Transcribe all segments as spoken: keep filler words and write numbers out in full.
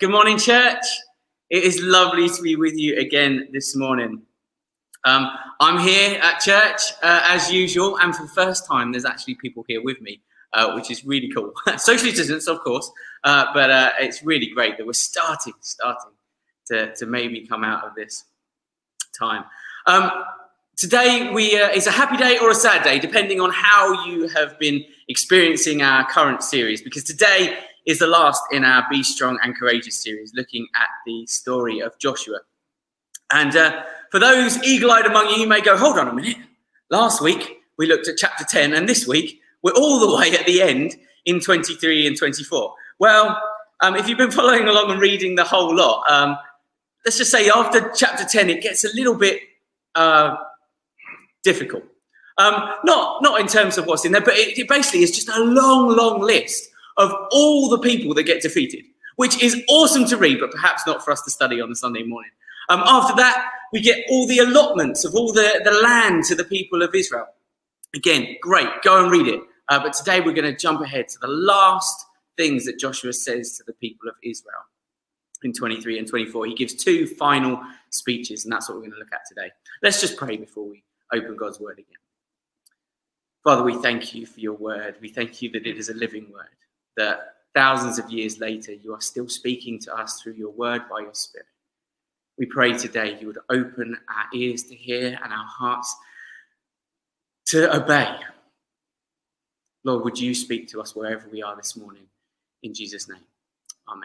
Good morning, church. It is lovely to be with you again this morning. Um, I'm here at church uh, as usual, and for the first time, there's actually people here with me, uh, which is really cool. Socially distanced, of course, uh, but uh, it's really great that we're starting, starting to, to maybe come out of this time. Um, today we uh, is a happy day or a sad day, depending on how you have been experiencing our current series, because today is the last in our Be Strong and Courageous series, looking at the story of Joshua. And uh, for those eagle-eyed among you, you may go, hold on a minute. Last week, we looked at chapter ten, and this week, we're all the way at the end in twenty-three and twenty-four. Well, um, if you've been following along and reading the whole lot, um, let's just say after chapter ten, it gets a little bit uh, difficult. Um, not, not in terms of what's in there, but it, it basically is just a long, long list of all the people that get defeated, which is awesome to read, but perhaps not for us to study on a Sunday morning. Um, after that, we get all the allotments of all the, the land to the people of Israel. Again, great, go and read it. Uh, but today we're going to jump ahead to the last things that Joshua says to the people of Israel in twenty-three and twenty-four. He gives two final speeches, and that's what we're going to look at today. Let's just pray before we open God's word again. Father, we thank you for your word. We thank you that it is a living word, that thousands of years later, you are still speaking to us through your word by your Spirit. We pray today you would open our ears to hear and our hearts to obey. Lord, would you speak to us wherever we are this morning? In Jesus' name, amen.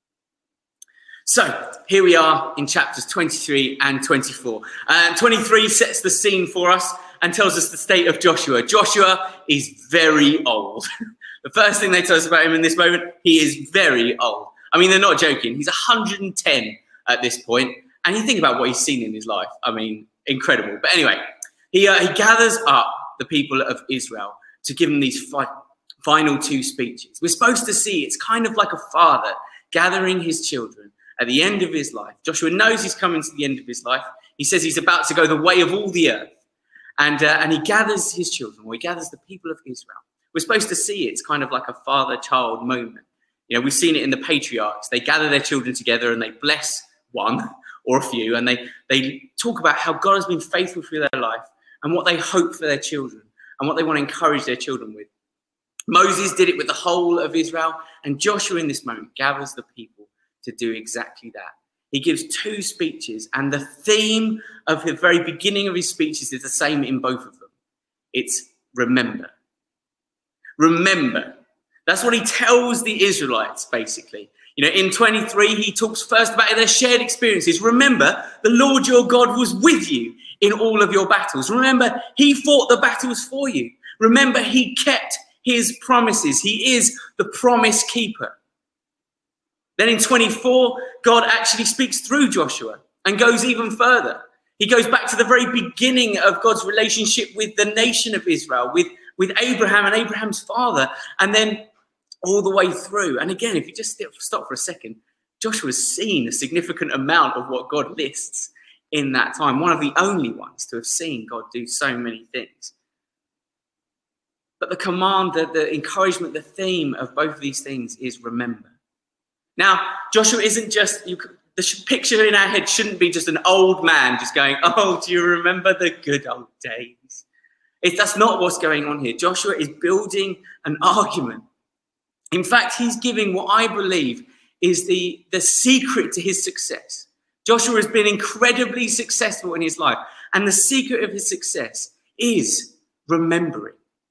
So here we are in chapters twenty-three and twenty-four. And twenty-three sets the scene for us and tells us the state of Joshua. Joshua is very old. The first thing they tell us about him in this moment, he is very old. I mean, they're not joking. He's one hundred ten at this point. And you think about what he's seen in his life. I mean, incredible. But anyway, he, uh, he gathers up the people of Israel to give them these fi- final two speeches. We're supposed to see it's kind of like a father gathering his children at the end of his life. Joshua knows he's coming to the end of his life. He says he's about to go the way of all the earth. And, uh, and he gathers his children, or he gathers the people of Israel. We're supposed to see it's kind of like a father-child moment. You know, we've seen it in the patriarchs. They gather their children together and they bless one or a few, and they, they talk about how God has been faithful through their life and what they hope for their children and what they want to encourage their children with. Moses did it with the whole of Israel, and Joshua in this moment gathers the people to do exactly that. He gives two speeches, and the theme of the very beginning of his speeches is the same in both of them. It's remember. Remember. That's what he tells the Israelites, basically. You know, in twenty-three, he talks first about their shared experiences. Remember, the Lord your God was with you in all of your battles. Remember, he fought the battles for you. Remember, he kept his promises. He is the promise keeper. Then in twenty-four, God actually speaks through Joshua and goes even further. He goes back to the very beginning of God's relationship with the nation of Israel, with, with Abraham and Abraham's father, and then all the way through. And again, if you just stop for a second, Joshua's seen a significant amount of what God lists in that time. One of the only ones to have seen God do so many things. But the command, the, the encouragement, the theme of both of these things is remember. Now, Joshua isn't just, you, the picture in our head shouldn't be just an old man just going, oh, do you remember the good old days? It, that's not what's going on here. Joshua is building an argument. In fact, he's giving what I believe is the, the secret to his success. Joshua has been incredibly successful in his life, and the secret of his success is remembering.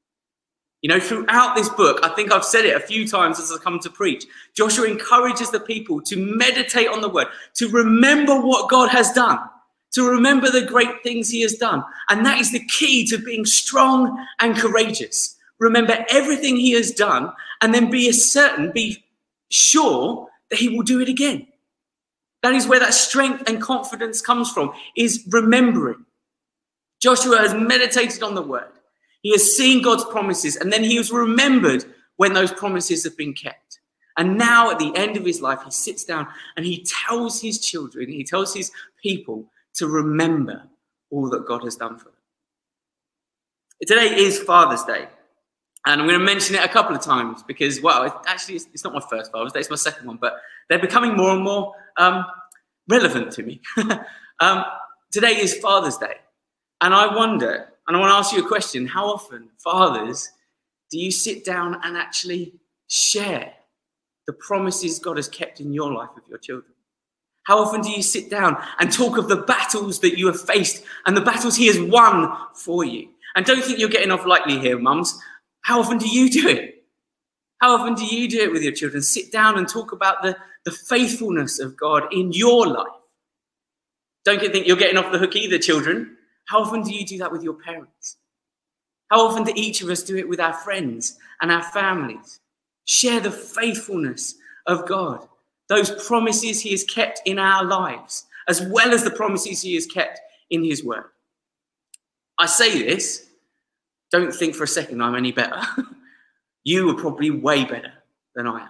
You know, throughout this book, I think I've said it a few times as I come to preach, Joshua encourages the people to meditate on the word, to remember what God has done, to remember the great things he has done. And that is the key to being strong and courageous. Remember everything he has done, and then be certain, be sure that he will do it again. That is where that strength and confidence comes from, is remembering. Joshua has meditated on the word. He has seen God's promises, and then he has remembered when those promises have been kept. And now at the end of his life, he sits down and he tells his children, he tells his people to remember all that God has done for them. Today is Father's Day. And I'm going to mention it a couple of times because, well, it, actually, it's, it's not my first Father's Day, it's my second one, but they're becoming more and more um, relevant to me. um, today is Father's Day. And I wonder, and I want to ask you a question, how often, fathers, do you sit down and actually share the promises God has kept in your life with your children? How often do you sit down and talk of the battles that you have faced and the battles he has won for you? And don't think you're getting off lightly here, mums. How often do you do it? How often do you do it with your children? Sit down and talk about the, the faithfulness of God in your life. Don't think you're getting off the hook either, children. How often do you do that with your parents? How often do each of us do it with our friends and our families? Share the faithfulness of God. Those promises he has kept in our lives, as well as the promises he has kept in his word. I say this, don't think for a second I'm any better. You are probably way better than I am.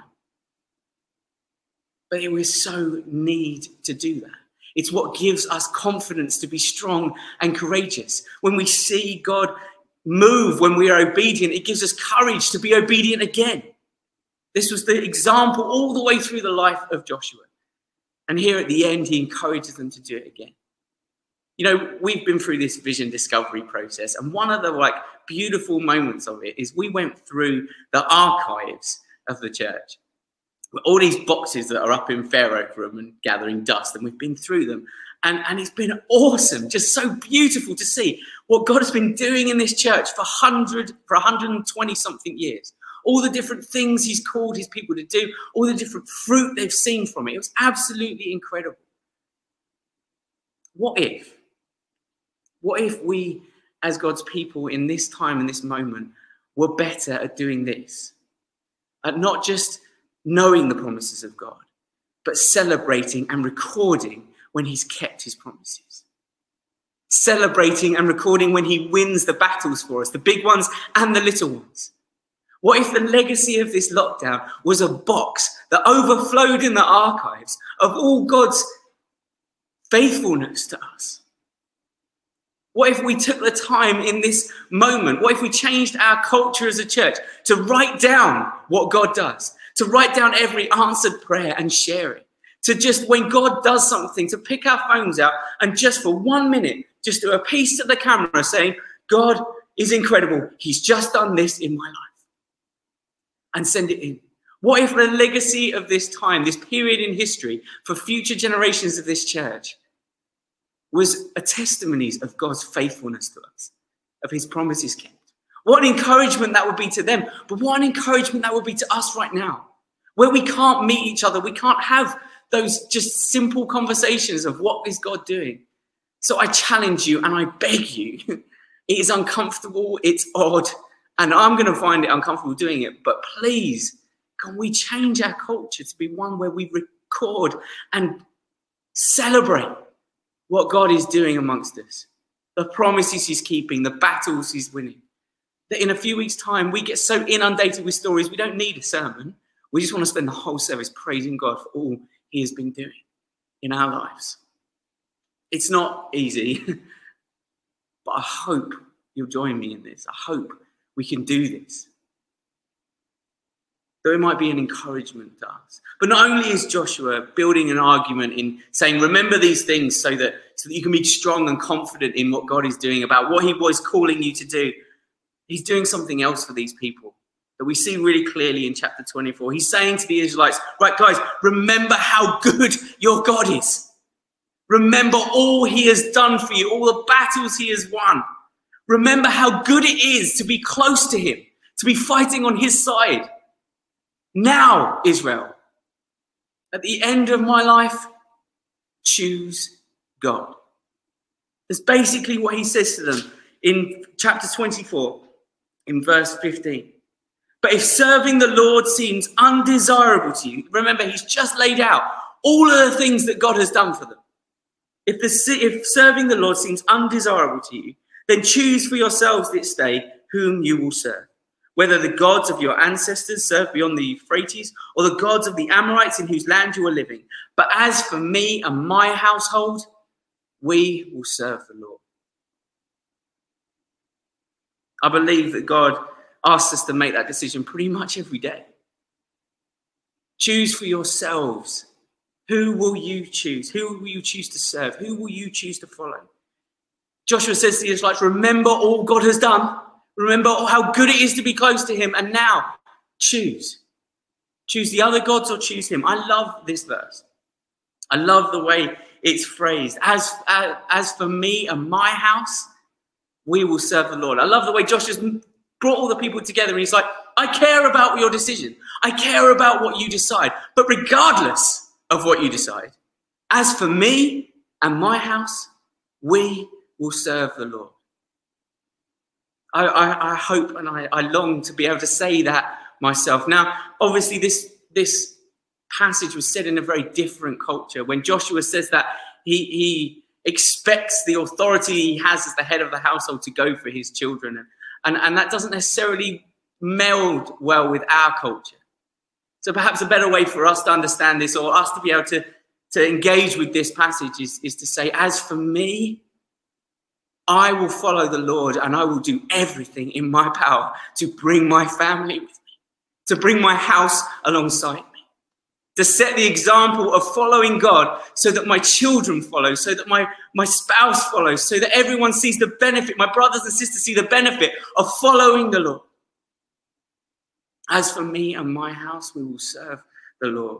But we so need to do that. It's what gives us confidence to be strong and courageous. When we see God move, when we are obedient, it gives us courage to be obedient again. This was the example all the way through the life of Joshua. And here at the end, he encourages them to do it again. You know, we've been through this vision discovery process. And one of the like beautiful moments of it is we went through the archives of the church. All these boxes that are up in Fair Oak Room and gathering dust. And we've been through them. And, and it's been awesome, just so beautiful to see what God has been doing in this church for one hundred, for one hundred twenty something years. All the different things he's called his people to do, all the different fruit they've seen from it. It was absolutely incredible. What if, what if we, as God's people in this time, in this moment, were better at doing this? At not just knowing the promises of God, but celebrating and recording when he's kept his promises. Celebrating and recording when he wins the battles for us, the big ones and the little ones. What if the legacy of this lockdown was a box that overflowed in the archives of all God's faithfulness to us? What if we took the time in this moment? What if we changed our culture as a church to write down what God does, to write down every answered prayer and share it? To just, when God does something, to pick our phones out and just for one minute, just do a piece to the camera saying, God is incredible. He's just done this in my life. And send it in. What if the legacy of this time, this period in history for future generations of this church was a testimonies of God's faithfulness to us, of his promises kept? What an encouragement that would be to them, but what an encouragement that would be to us right now, where we can't meet each other, we can't have those just simple conversations of what is God doing. So I challenge you and I beg you, it is uncomfortable, it's odd, and I'm going to find it uncomfortable doing it, but please, can we change our culture to be one where we record and celebrate what God is doing amongst us, the promises he's keeping, the battles he's winning. That in a few weeks' time, we get so inundated with stories, we don't need a sermon. We just want to spend the whole service praising God for all he has been doing in our lives. It's not easy, but I hope you'll join me in this. I hope we can do this. Though it might be an encouragement to us. But not only is Joshua building an argument in saying, remember these things so that, so that you can be strong and confident in what God is doing about what he was calling you to do. He's doing something else for these people that we see really clearly in chapter twenty-four. He's saying to the Israelites, right, guys, remember how good your God is. Remember all he has done for you, all the battles he has won. Remember how good it is to be close to him, to be fighting on his side. Now, Israel, at the end of my life, choose God. That's basically what he says to them in chapter twenty-four, in verse fifteen. But if serving the Lord seems undesirable to you, remember, he's just laid out all of the things that God has done for them. If, the, if serving the Lord seems undesirable to you, then choose for yourselves this day whom you will serve, whether the gods of your ancestors served beyond the Euphrates or the gods of the Amorites in whose land you are living. But as for me and my household, we will serve the Lord. I believe that God, asks us to make that decision pretty much every day. Choose for yourselves. Who will you choose? Who will you choose to serve? Who will you choose to follow? Joshua says to the Israelites, remember all God has done. Remember how good it is to be close to him. And now choose. Choose the other gods or choose him. I love this verse. I love the way it's phrased. As, as, as for me and my house, we will serve the Lord. I love the way Joshua's brought all the people together and he's like, I care about your decision. I care about what you decide. But regardless of what you decide, as for me and my house, we will serve the Lord. I, I, I hope and I, I long to be able to say that myself. Now, obviously, this, this passage was said in a very different culture. When Joshua says that, he, he expects the authority he has as the head of the household to go for his children. And, and, and that doesn't necessarily meld well with our culture. So perhaps a better way for us to understand this, or us to be able to, to engage with this passage, is, is to say, as for me, I will follow the Lord and I will do everything in my power to bring my family with me, to bring my house alongside me, to set the example of following God so that my children follow, so that my, my spouse follows, so that everyone sees the benefit, my brothers and sisters see the benefit of following the Lord. As for me and my house, we will serve the Lord.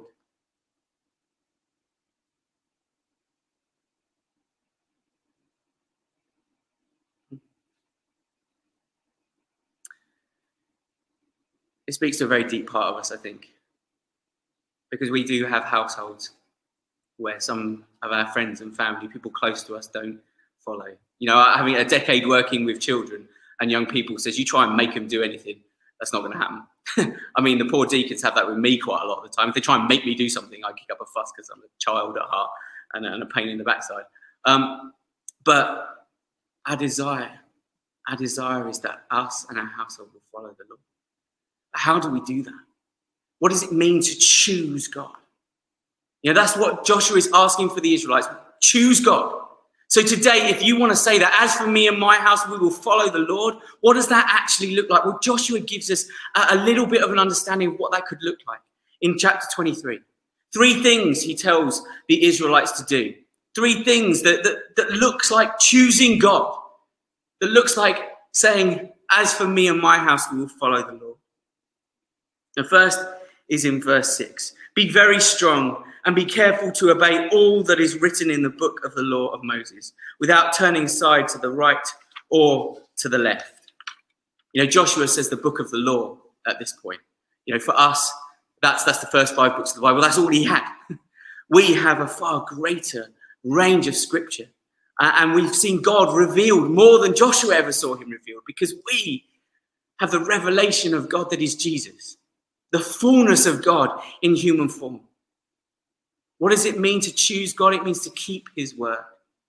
It speaks to a very deep part of us, I think, because we do have households where some of our friends and family, people close to us, don't follow. You know, having a decade working with children and young people says, you try and make them do anything, that's not going to happen. I mean, the poor deacons have that with me quite a lot of the time. If they try and make me do something, I kick up a fuss because I'm a child at heart and a, and a pain in the backside. Um, but our desire, our desire is that us and our household will follow the Lord. How do we do that? What does it mean to choose God? You know, that's what Joshua is asking for the Israelites. Choose God. So today, if you want to say that, as for me and my house, we will follow the Lord, what does that actually look like? Well, Joshua gives us a, a little bit of an understanding of what that could look like in chapter twenty-three. Three things he tells the Israelites to do. Three things that, that, that looks like choosing God, that looks like saying, as for me and my house, we will follow the Lord. The first is in verse six. Be very strong and be careful to obey all that is written in the book of the law of Moses, without turning aside to the right or to the left. You know, Joshua says the book of the law at this point. You know, for us, that's, that's the first five books of the Bible. That's all he had. We have a far greater range of scripture. Uh, and we've seen God revealed more than Joshua ever saw him revealed, because we have the revelation of God that is Jesus, the fullness of God in human form. What does it mean to choose God? It means to keep his word.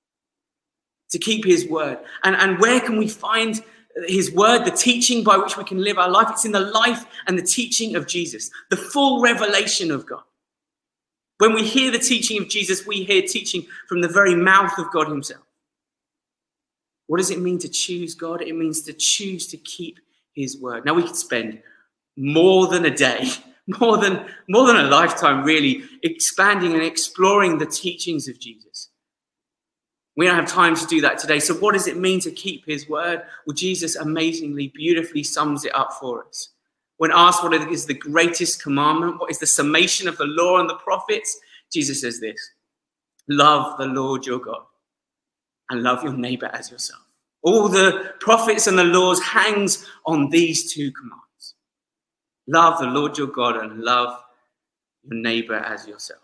To keep his word. And, and where can we find his word, the teaching by which we can live our life? It's in the life and the teaching of Jesus, the full revelation of God. When we hear the teaching of Jesus, we hear teaching from the very mouth of God himself. What does it mean to choose God? It means to choose to keep his word. Now, we could spend more than a day, more than, more than a lifetime, really, expanding and exploring the teachings of Jesus. We don't have time to do that today. So what does it mean to keep his word? Well, Jesus amazingly, beautifully sums it up for us. When asked what is the greatest commandment, what is the summation of the law and the prophets, Jesus says this: love the Lord your God and love your neighbor as yourself. All the prophets and the laws hangs on these two commands. Love the Lord your God and love your neighbor as yourself.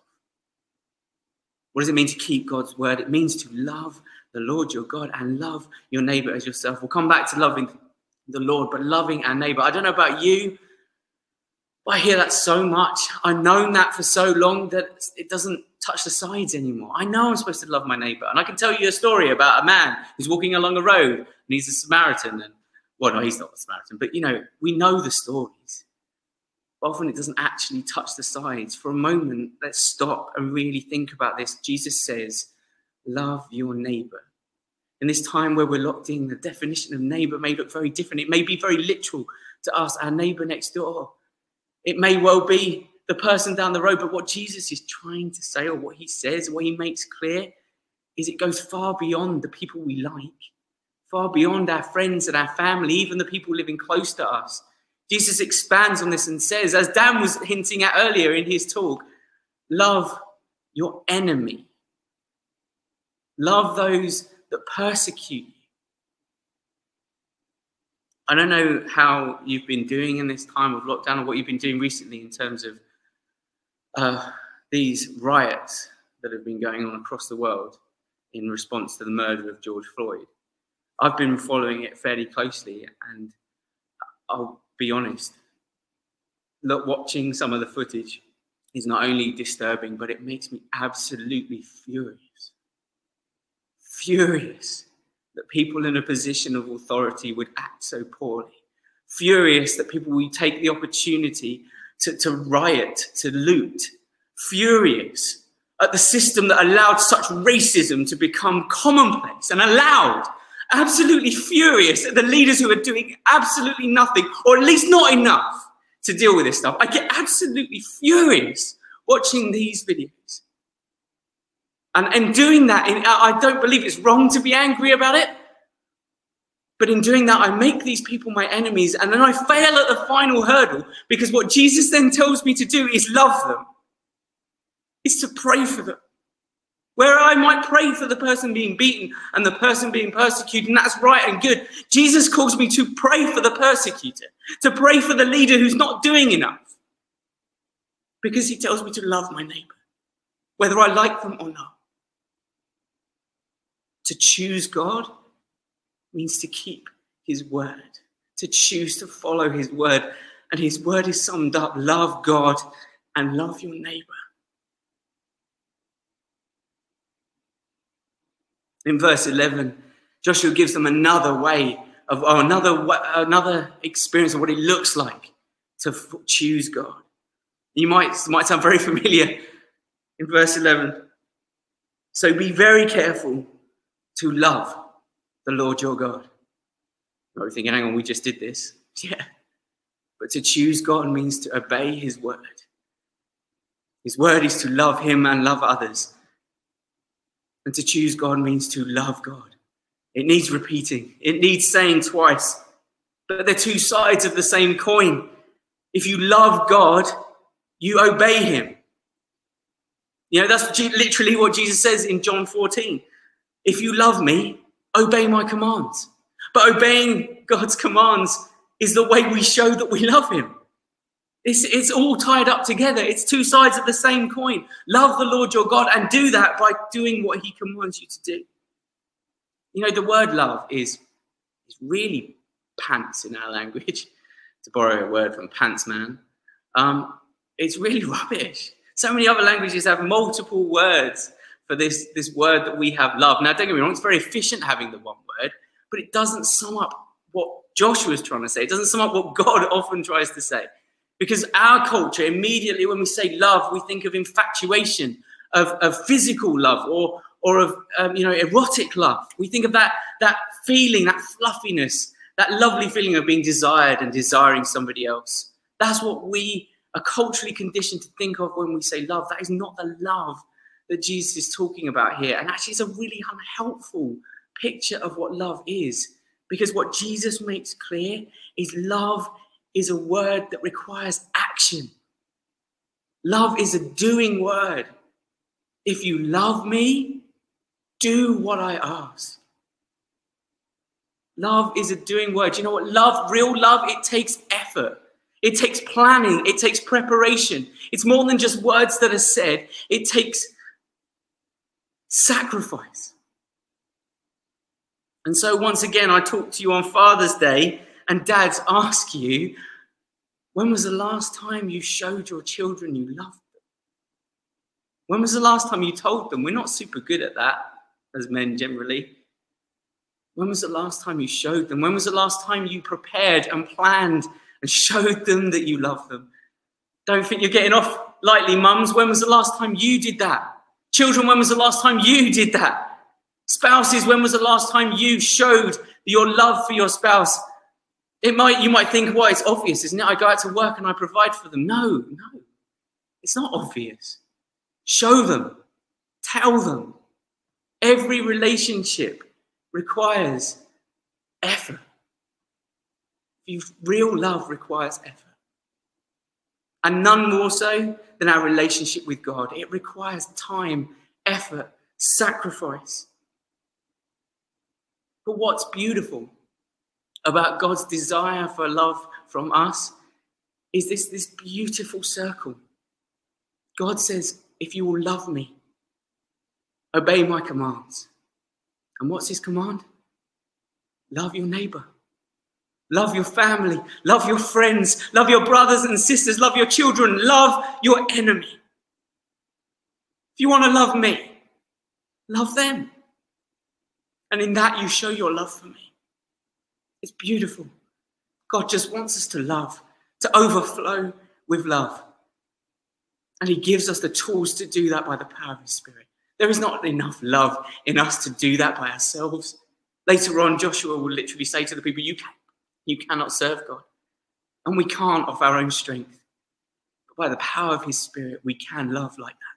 What does it mean to keep God's word? It means to love the Lord your God and love your neighbor as yourself. We'll come back to loving the Lord, but loving our neighbor. I don't know about you, but I hear that so much. I've known that for so long that it doesn't touch the sides anymore. I know I'm supposed to love my neighbor. And I can tell you a story about a man who's walking along a road and he's a Samaritan. And well, no, he's not a Samaritan, but you know, we know the stories. Often it doesn't actually touch the sides. For a moment, let's stop and really think about this. Jesus says, love your neighbor. In this time where we're locked in, the definition of neighbour may look very different. It may be very literal to us, our neighbour next door. It may well be the person down the road, but what Jesus is trying to say, or what he says, what he makes clear, is it goes far beyond the people we like, far beyond our friends and our family, even the people living close to us. Jesus expands on this and says, as Dan was hinting at earlier in his talk, love your enemy. Love those that persecute you. I don't know how you've been doing in this time of lockdown or what you've been doing recently in terms of uh, these riots that have been going on across the world in response to the murder of George Floyd. I've been following it fairly closely, and I'll be honest, look, watching some of the footage is not only disturbing, but it makes me absolutely furious. Furious that people in a position of authority would act so poorly. Furious that people would take the opportunity to, to riot, to loot. Furious at the system that allowed such racism to become commonplace and allowed. Absolutely furious at the leaders who are doing absolutely nothing, or at least not enough, to deal with this stuff. I get absolutely furious watching these videos. And in doing that, I don't believe it's wrong to be angry about it. But in doing that, I make these people my enemies, and then I fail at the final hurdle, because what Jesus then tells me to do is love them. It's to pray for them. Where I might pray for the person being beaten and the person being persecuted, and that's right and good. Jesus calls me to pray for the persecutor, to pray for the leader who's not doing enough. Because he tells me to love my neighbour, whether I like them or not. To choose God means to keep his word, to choose to follow his word. And his word is summed up: love God and love your neighbour. In verse eleven, Joshua gives them another way of, or another another experience of what it looks like to f- choose God. You might, it might sound very familiar in verse eleven. So be very careful to love the Lord your God. You're thinking, hang on, we just did this. Yeah. But to choose God means to obey his word. His word is to love him and love others. And to choose God means to love God. It needs repeating. It needs saying twice. But they're two sides of the same coin. If you love God, you obey him. You know, that's literally what Jesus says in John fourteen. If you love me, obey my commands. But obeying God's commands is the way we show that we love him. It's, it's all tied up together. It's two sides of the same coin. Love the Lord your God, and do that by doing what he commands you to do. You know, the word love is, is really pants in our language, to borrow a word from Pants Man. Um, it's really rubbish. So many other languages have multiple words for this, this word that we have, love. Now, don't get me wrong, it's very efficient having the one word, but it doesn't sum up what Joshua is trying to say. It doesn't sum up what God often tries to say. Because our culture, immediately when we say love, we think of infatuation, of, of physical love, or or of um, you know erotic love. We think of that that feeling, that fluffiness, that lovely feeling of being desired and desiring somebody else. That's what we are culturally conditioned to think of when we say love. That is not the love that Jesus is talking about here. And actually, it's a really unhelpful picture of what love is. Because what Jesus makes clear is love is a word that requires action. Love is a doing word. If you love me, do what I ask. Love is a doing word. You know what? Love, real love, it takes effort. It takes planning. It takes preparation. It's more than just words that are said. It takes sacrifice. And so once again, I talk to you on Father's Day, and dads, ask you, when was the last time you showed your children you loved them? When was the last time you told them? We're not super good at that as men generally. When was the last time you showed them? When was the last time you prepared and planned and showed them that you love them? Don't think you're getting off lightly, mums. When was the last time you did that? Children, when was the last time you did that? Spouses, when was the last time you showed your love for your spouse? It might, you might think, well, it's obvious, isn't it? I go out to work and I provide for them. No, no, it's not obvious. Show them, tell them. Every relationship requires effort. Real love requires effort. And none more so than our relationship with God. It requires time, effort, sacrifice. But what's beautiful about God's desire for love from us is this, this beautiful circle. God says, if you will love me, obey my commands. And what's his command? Love your neighbor. Love your family. Love your friends. Love your brothers and sisters. Love your children. Love your enemy. If you want to love me, love them. And in that you show your love for me. It's beautiful. God just wants us to love, to overflow with love. And he gives us the tools to do that by the power of his Spirit. There is not enough love in us to do that by ourselves. Later on, Joshua will literally say to the people, you, can, you cannot serve God. And we can't of our own strength. But by the power of his Spirit, we can love like that.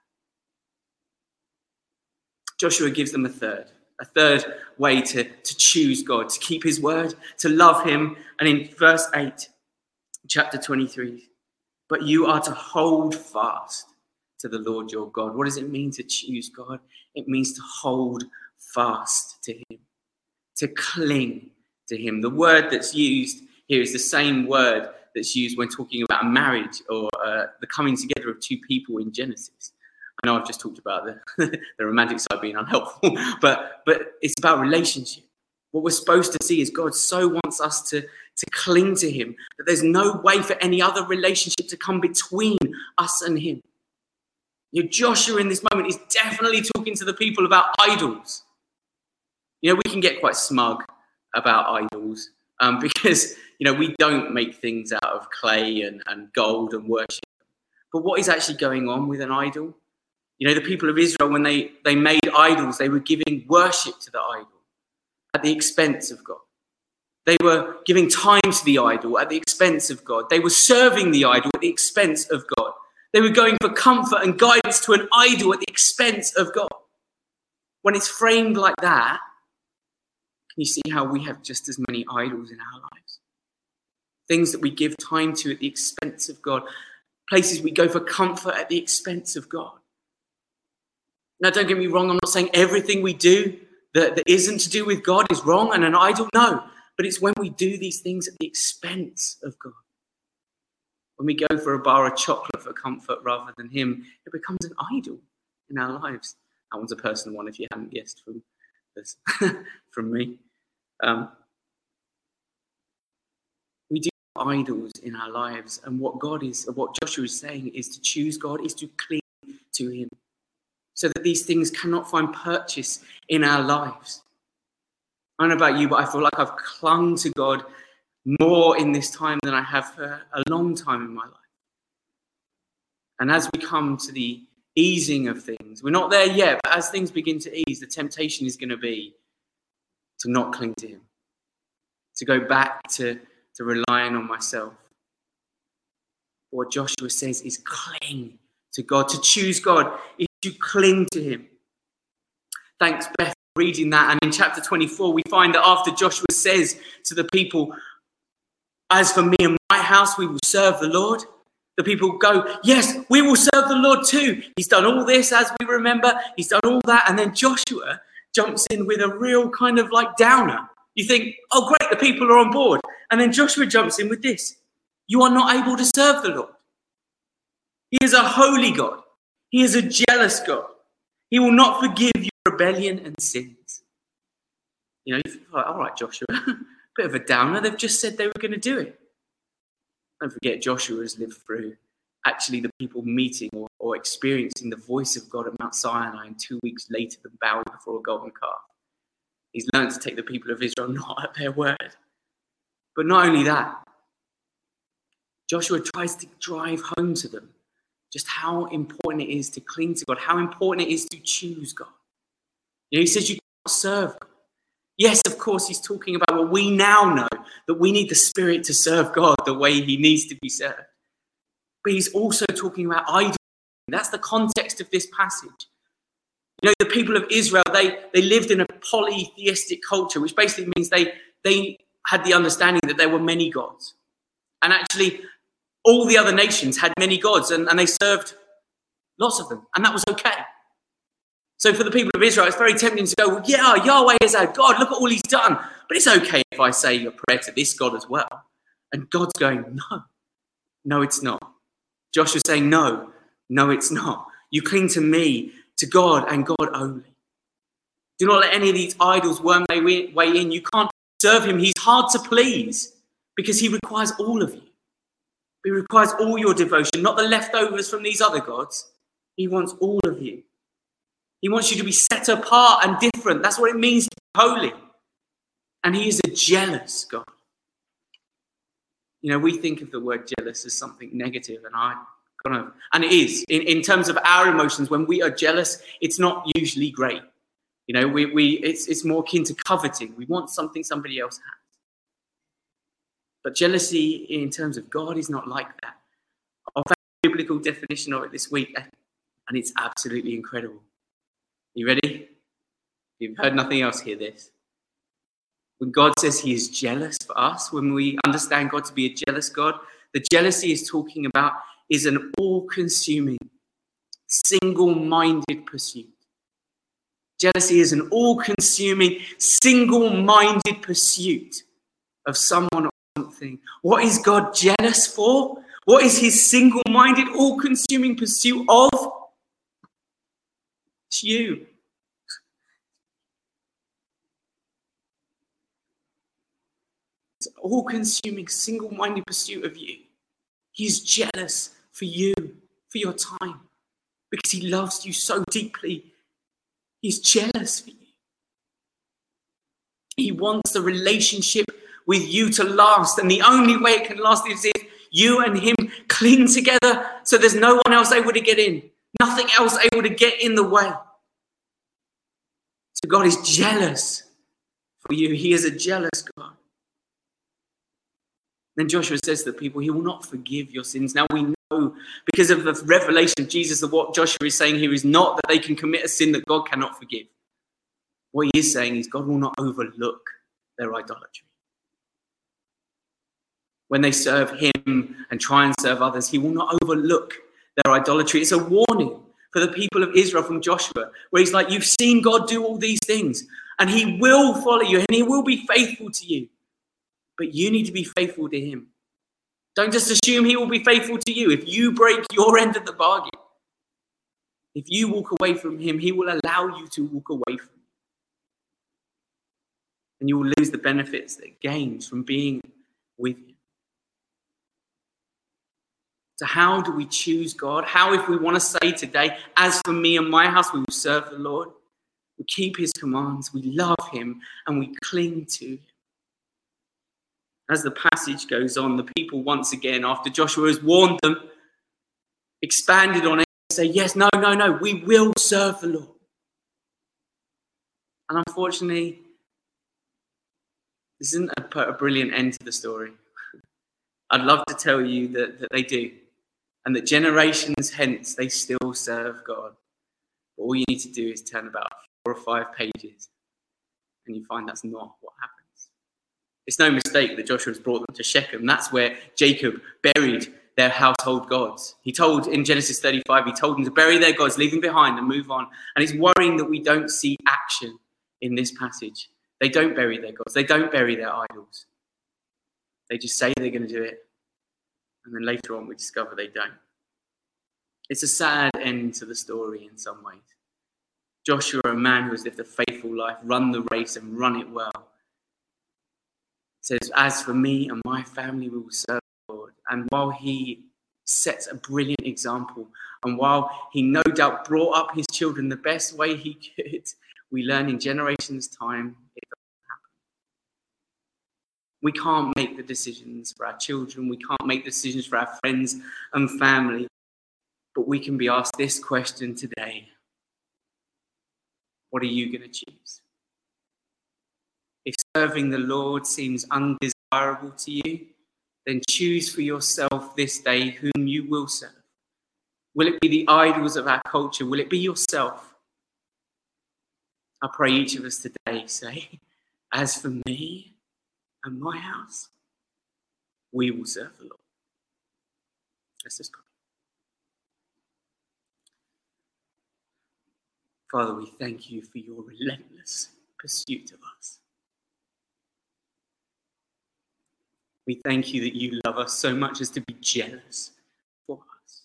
Joshua gives them a third. A third way to, to choose God, to keep his word, to love him. And in verse eight, chapter twenty-three, but you are to hold fast to the Lord your God. What does it mean to choose God? It means to hold fast to him, to cling to him. The word that's used here is the same word that's used when talking about marriage or uh, the coming together of two people in Genesis. I know I've just talked about the, the romantic side being unhelpful, but but it's about relationship. What we're supposed to see is God so wants us to, to cling to him that there's no way for any other relationship to come between us and him. You know, Joshua in this moment is definitely talking to the people about idols. You know, we can get quite smug about idols um, because, you know, we don't make things out of clay and, and gold and worship. But what is actually going on with an idol? You know, the people of Israel, when they, they made idols, they were giving worship to the idol at the expense of God. They were giving time to the idol at the expense of God. They were serving the idol at the expense of God. They were going for comfort and guidance to an idol at the expense of God. When it's framed like that, can you see how we have just as many idols in our lives? Things that we give time to at the expense of God. Places we go for comfort at the expense of God. Now, don't get me wrong. I'm not saying everything we do that, that isn't to do with God is wrong and an idol. No, but it's when we do these things at the expense of God. When we go for a bar of chocolate for comfort rather than him, it becomes an idol in our lives. That one's a personal one if you hadn't guessed from this, from me. Um, we do idols in our lives, and what God is, what Joshua is saying is to choose God, is to cling to him, so that these things cannot find purchase in our lives. I don't know about you, but I feel like I've clung to God more in this time than I have for a long time in my life. And as we come to the easing of things, we're not there yet, but as things begin to ease, the temptation is going to be to not cling to him, to go back to, to relying on myself. What Joshua says is cling to God. To choose God is to cling to him. Thanks, Beth, for reading that. And in chapter twenty-four, we find that after Joshua says to the people, as for me and my house, we will serve the Lord. The people go, yes, we will serve the Lord too. He's done all this, as we remember. He's done all that. And then Joshua jumps in with a real kind of like downer. You think, oh, great, the people are on board. And then Joshua jumps in with this. You are not able to serve the Lord. He is a holy God. He is a jealous God. He will not forgive your rebellion and sins. You know, you think, all right, Joshua, bit of a downer. They've just said they were going to do it. Don't forget, Joshua has lived through actually the people meeting or, or experiencing the voice of God at Mount Sinai, and two weeks later, them bowing before a golden calf. He's learned to take the people of Israel not at their word. But not only that, Joshua tries to drive home to them just how important it is to cling to God, how important it is to choose God. You know, he says you serve God. Yes, of course, he's talking about what we now know, that we need the Spirit to serve God the way he needs to be served. But he's also talking about idolatry. That's the context of this passage. You know, the people of Israel, they, they lived in a polytheistic culture, which basically means they, they had the understanding that there were many gods. And actually, all the other nations had many gods, and, and they served lots of them, and that was okay. So for the people of Israel, it's very tempting to go, well, yeah, Yahweh is our God. Look at all he's done. But it's okay if I say a prayer to this God as well. And God's going, no, no, it's not. Joshua's saying, no, no, it's not. You cling to me, to God and God only. Do not let any of these idols worm their way in. You can't serve him. He's hard to please because he requires all of you. He requires all your devotion, not the leftovers from these other gods. He wants all of you. He wants you to be set apart and different. That's what it means to be holy. And he is a jealous God. You know, we think of the word jealous as something negative, and I kind of, and it is. In, in terms of our emotions, when we are jealous, it's not usually great. You know, we we it's it's more akin to coveting. We want something somebody else has. But jealousy in terms of God is not like that. I've found a biblical definition of it this week, and it's absolutely incredible. You ready? If you've heard nothing else, hear this. When God says he is jealous for us, when we understand God to be a jealous God, the jealousy he's talking about is an all-consuming, single-minded pursuit. Jealousy is an all-consuming, single-minded pursuit of someone or something. What is God jealous for? What is his single-minded, all-consuming pursuit of? It's you. It's an all-consuming, single-minded pursuit of you. He's jealous for you, for your time, because he loves you so deeply. He's jealous for you. He wants the relationship with you to last, and the only way it can last is if you and him cling together so there's no one else able to get in, nothing else able to get in the way. So God is jealous for you. He is a jealous God. Then Joshua says to the people, he will not forgive your sins. Now we know, because of the revelation of Jesus, that what Joshua is saying here is not that they can commit a sin that God cannot forgive. What he is saying is God will not overlook their idolatry. When they serve him and try and serve others, he will not overlook their idolatry. It's a warning for the people of Israel from Joshua, where he's like, you've seen God do all these things, and he will follow you, and he will be faithful to you. But you need to be faithful to him. Don't just assume he will be faithful to you. If you break your end of the bargain, if you walk away from him, he will allow you to walk away from him. And you will lose the benefits that it gains from being with him. So how do we choose God? How, if we want to say today, as for me and my house, we will serve the Lord. We keep his commands, we love him, and we cling to him. As the passage goes on, the people once again, after Joshua has warned them, expanded on it, say, yes, no, no, no, we will serve the Lord. And unfortunately, this isn't a, a brilliant end to the story. I'd love to tell you that, that they do, and that generations hence they still serve God. But all you need to do is turn about four or five pages, and you find that's not what happened. It's no mistake that Joshua has brought them to Shechem. That's where Jacob buried their household gods. He told, in Genesis thirty-five, he told them to bury their gods, leave them behind and move on. And it's worrying that we don't see action in this passage. They don't bury their gods. They don't bury their idols. They just say they're going to do it. And then later on we discover they don't. It's a sad end to the story in some ways. Joshua, a man who has lived a faithful life, run the race and run it well, says, as for me and my family, we will serve the Lord. And while he sets a brilliant example, and while he no doubt brought up his children the best way he could, we learn in generations' time it doesn't happen. We can't make the decisions for our children. We can't make decisions for our friends and family. But we can be asked this question today. What are you going to choose? If serving the Lord seems undesirable to you, then choose for yourself this day whom you will serve. Will it be the idols of our culture? Will it be yourself? I pray each of us today say, as for me and my house, we will serve the Lord. Let's just pray. Father, we thank you for your relentless pursuit of us. We thank you that you love us so much as to be jealous for us.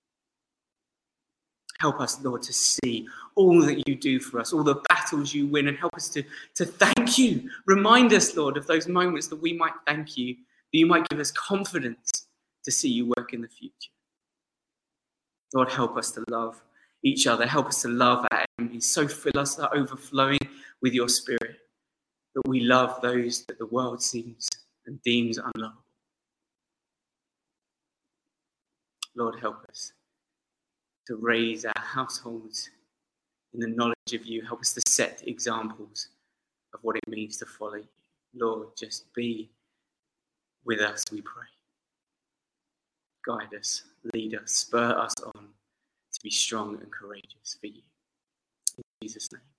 Help us, Lord, to see all that you do for us, all the battles you win, and help us to, to thank you. Remind us, Lord, of those moments that we might thank you, that you might give us confidence to see you work in the future. Lord, help us to love each other. Help us to love our enemies. So fill us to overflowing with your spirit that we love those that the world seems and deems unlovable. Lord, help us to raise our households in the knowledge of you. Help us to set examples of what it means to follow you. Lord, just be with us, we pray. Guide us, lead us, spur us on to be strong and courageous for you. In Jesus' name.